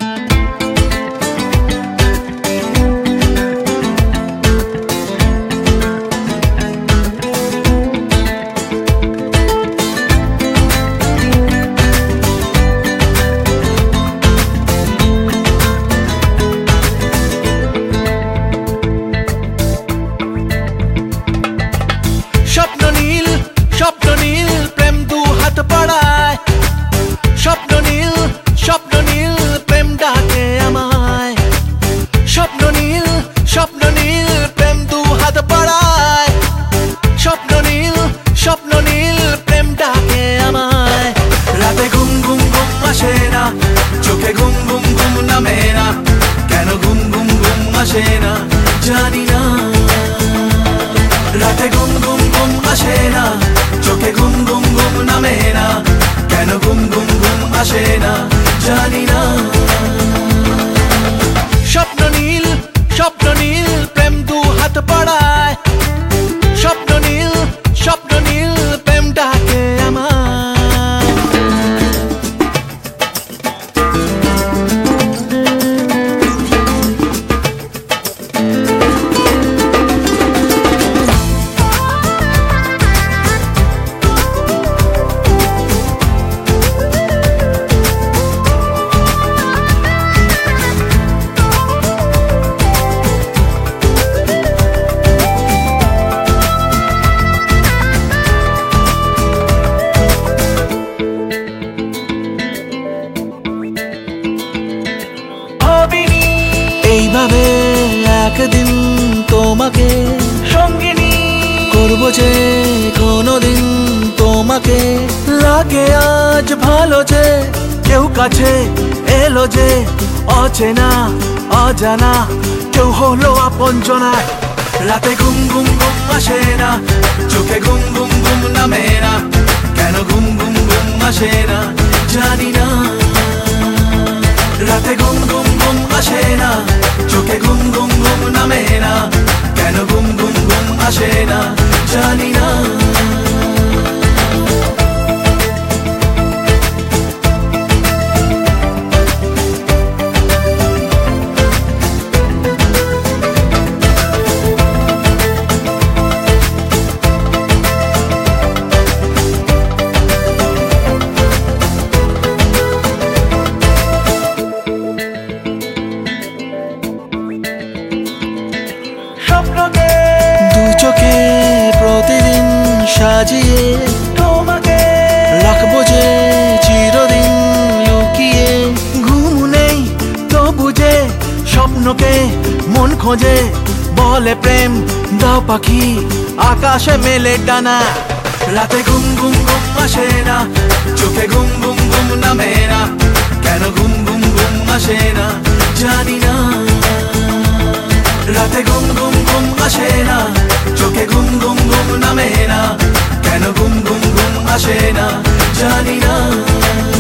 চোখে ঘুম ঘুম ঘুম নামে না, কেন ঘুম ঘুম ঘুম আসে না জানি না। রাতে ঘুম ঘুম ঘুম আসে না, চোখে ঘুম ঘুম ঘুম নামে না, কেন ঘুম ঘুম ঘুম আসে না জানি না। স্বপ্ন নীল প্রেম দু হাত পাড়ায়, স্বপ্ন নীল প্রেম ডাকে আমার। এইভাবে একদিন তোমাকে সঙ্গিনী করবো যে কোনোদিন তোমাকে। লাগে আজ ভালো যে কেউ কাছে এলো যে, অচেনা অজানা কেউ হলো আপনজনা। রাতে ঘুম ঘুম ঘুম আসে না, চোখে ঘুম ঘুম ঘুম নামে না, কেন ঘুম ঘুম ঘুম আসে না জানি না। রাতে ঘুম ঘুম ঘুম আসে না, চোখে ঘুম ঘুম ঘুম নামে না, কেন ঘুম ঘুম ঘুম আসে না জানি না। দু চোখে প্রতিদিন সাজিয়ে তোমাকে রাখবো যে চিরদিন লুকিয়ে। ঘুম নেই তো বুঝে স্বপ্নকে মন খোঁজে, বলে প্রেম দাও পাখি আকাশে মেলে ডানা। রাতে ঘুম ঘুম ঘুম আসে না, চোখে ঘুম ঘুম ঘুম নামে না, কেন ঘুম ঘুম ঘুম আসে না জানি না। রাতে ঘুম ঘুম ঘুম আসে না, চোখে ঘুম ঘুম ঘুম নামে না, কেন ঘুম ঘুম ঘুম আসে না জানি না।